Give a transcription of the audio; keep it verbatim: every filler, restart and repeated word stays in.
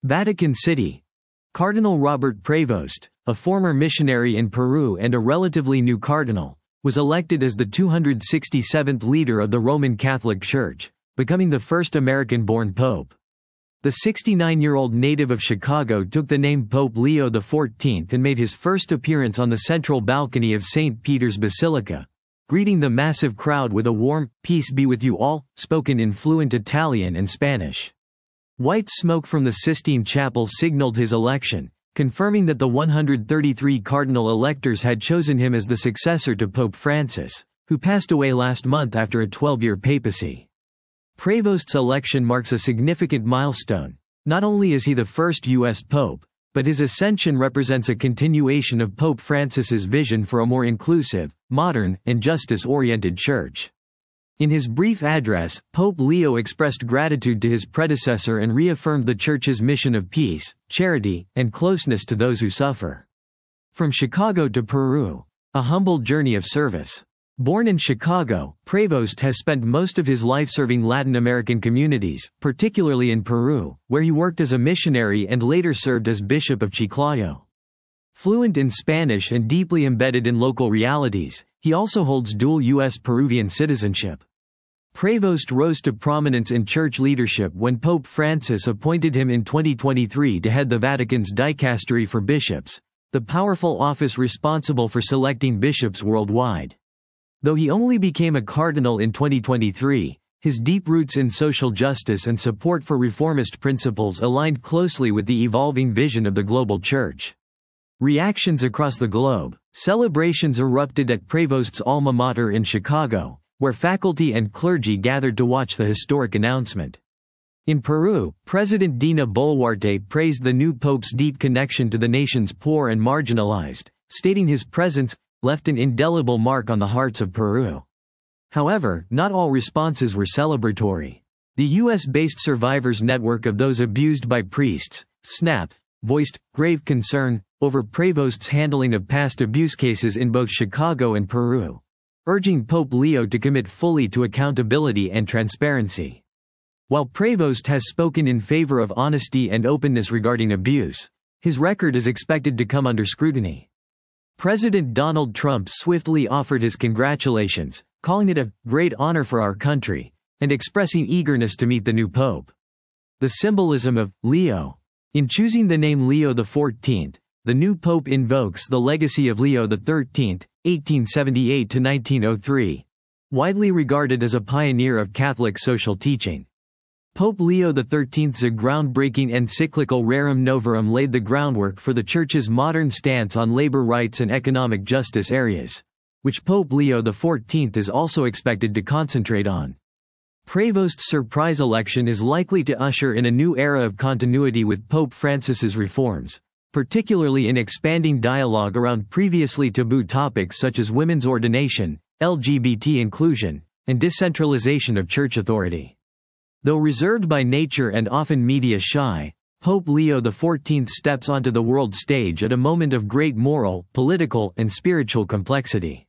Vatican City. Cardinal Robert Prevost, a former missionary in Peru and a relatively new cardinal, was elected as the two hundred sixty-seventh leader of the Roman Catholic Church, becoming the first American-born pope. The sixty-nine-year-old native of Chicago took the name Pope Leo the fourteenth and made his first appearance on the central balcony of Saint Peter's Basilica, greeting the massive crowd with a warm, "Peace be with you all," spoken in fluent Italian and Spanish. White smoke from the Sistine Chapel signaled his election, confirming that the one hundred thirty-three cardinal electors had chosen him as the successor to Pope Francis, who passed away last month after a twelve-year papacy. Prevost's election marks a significant milestone. Not only is he the first U S pope, but his ascension represents a continuation of Pope Francis's vision for a more inclusive, modern, and justice-oriented church. In his brief address, Pope Leo expressed gratitude to his predecessor and reaffirmed the Church's mission of peace, charity, and closeness to those who suffer. From Chicago to Peru, a humble journey of service. Born in Chicago, Prevost has spent most of his life serving Latin American communities, particularly in Peru, where he worked as a missionary and later served as Bishop of Chiclayo. Fluent in Spanish and deeply embedded in local realities, he also holds dual U S Peruvian citizenship. Prevost rose to prominence in church leadership when Pope Francis appointed him in twenty twenty-three to head the Vatican's Dicastery for Bishops, the powerful office responsible for selecting bishops worldwide. Though he only became a cardinal in twenty twenty-three, his deep roots in social justice and support for reformist principles aligned closely with the evolving vision of the global church. Reactions across the globe. Celebrations erupted at Prevost's alma mater in Chicago, where faculty and clergy gathered to watch the historic announcement. In Peru, President Dina Boluarte praised the new pope's deep connection to the nation's poor and marginalized, stating his presence left an indelible mark on the hearts of Peru. However, not all responses were celebratory. The U S-based Survivors Network of Those Abused by Priests, SNAP, voiced grave concern over Prevost's handling of past abuse cases in both Chicago and Peru, urging Pope Leo to commit fully to accountability and transparency. While Prevost has spoken in favor of honesty and openness regarding abuse, his record is expected to come under scrutiny. President Donald Trump swiftly offered his congratulations, calling it a great honor for our country, and expressing eagerness to meet the new pope. The symbolism of Leo. In choosing the name Leo the fourteenth, the new pope invokes the legacy of Leo the thirteenth, eighteen seventy-eight to nineteen oh three, widely regarded as a pioneer of Catholic social teaching. Pope Leo the thirteenth's groundbreaking encyclical Rerum Novarum laid the groundwork for the Church's modern stance on labor rights and economic justice areas, which Pope Leo the fourteenth is also expected to concentrate on. Prevost's surprise election is likely to usher in a new era of continuity with Pope Francis's reforms, particularly in expanding dialogue around previously taboo topics such as women's ordination, L G B T inclusion, and decentralization of church authority. Though reserved by nature and often media shy, Pope Leo the fourteenth steps onto the world stage at a moment of great moral, political, and spiritual complexity.